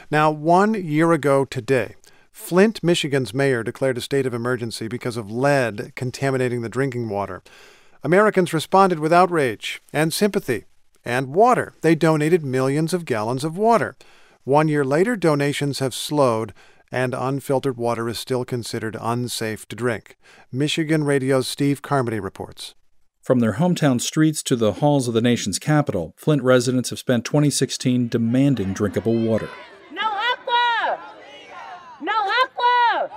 Now, 1 year ago today, Flint, Michigan's mayor declared a state of emergency because of lead contaminating the drinking water. Americans responded with outrage and sympathy and water. They donated millions of gallons of water. 1 year later, donations have slowed, and unfiltered water is still considered unsafe to drink. Michigan Radio's Steve Carmody reports. From their hometown streets to the halls of the nation's capital, Flint residents have spent 2016 demanding drinkable water. No aqua! No aqua!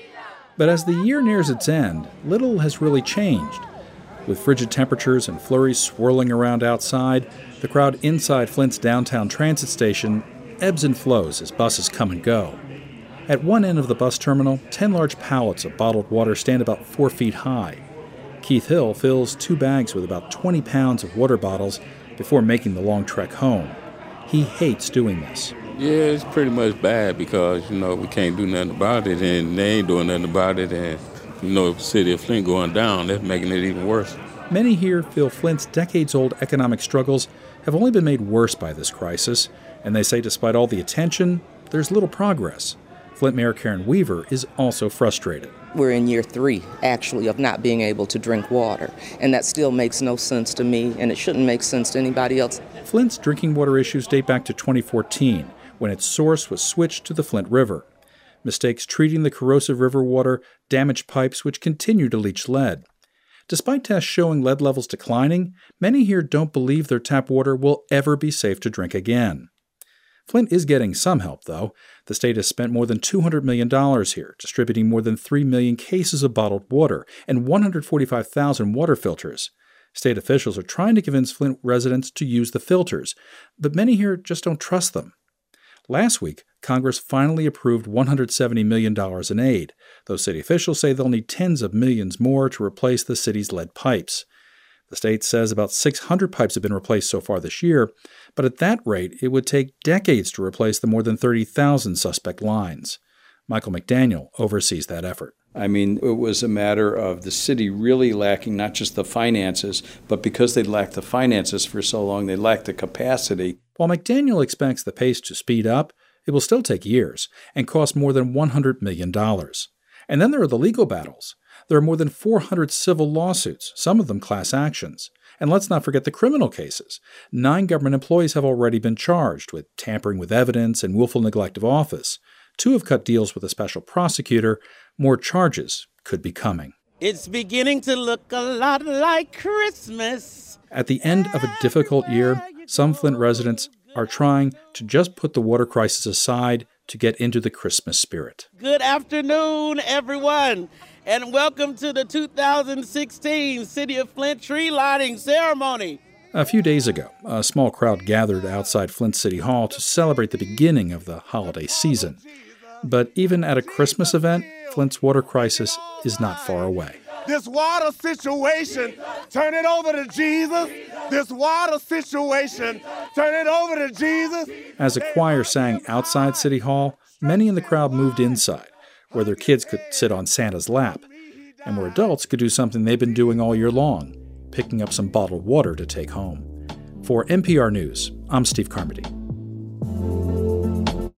But as the year nears its end, little has really changed. With frigid temperatures and flurries swirling around outside, the crowd inside Flint's downtown transit station ebbs and flows as buses come and go. At one end of the bus terminal, 10 large pallets of bottled water stand about 4 feet high. Keith Hill fills 2 bags with about 20 pounds of water bottles before making the long trek home. He hates doing this. Yeah, it's pretty much bad because, we can't do nothing about it, and they ain't doing nothing about it, and, the city of Flint going down, that's making it even worse. Many here feel Flint's decades-old economic struggles have only been made worse by this crisis, and they say despite all the attention, there's little progress. Flint Mayor Karen Weaver is also frustrated. We're in year 3, actually, of not being able to drink water, and that still makes no sense to me, and it shouldn't make sense to anybody else. Flint's drinking water issues date back to 2014, when its source was switched to the Flint River. Mistakes treating the corrosive river water damaged pipes which continue to leach lead. Despite tests showing lead levels declining, many here don't believe their tap water will ever be safe to drink again. Flint is getting some help, though. The state has spent more than $200 million here, distributing more than 3 million cases of bottled water and 145,000 water filters. State officials are trying to convince Flint residents to use the filters, but many here just don't trust them. Last week, Congress finally approved $170 million in aid, though city officials say they'll need tens of millions more to replace the city's lead pipes. The state says about 600 pipes have been replaced so far this year, but at that rate, it would take decades to replace the more than 30,000 suspect lines. Michael McDaniel oversees that effort. It was a matter of the city really lacking not just the finances, but because they lacked the finances for so long, they lacked the capacity. While McDaniel expects the pace to speed up, it will still take years and cost more than $100 million. And then there are the legal battles. There are more than 400 civil lawsuits, some of them class actions. And let's not forget the criminal cases. 9 government employees have already been charged with tampering with evidence and willful neglect of office. 2 have cut deals with a special prosecutor. More charges could be coming. It's beginning to look a lot like Christmas. At the end of a difficult year, some Flint residents are trying to just put the water crisis aside to get into the Christmas spirit. Good afternoon, everyone, and welcome to the 2016 City of Flint tree lighting ceremony. A few days ago, a small crowd gathered outside Flint City Hall to celebrate the beginning of the holiday season. But even at a Christmas event, Flint's water crisis is not far away. This water situation, turn it over to Jesus. This water situation, turn it over to Jesus. As a choir sang outside City Hall, many in the crowd moved inside, where their kids could sit on Santa's lap, and where adults could do something they've been doing all year long, picking up some bottled water to take home. For NPR News, I'm Steve Carmody.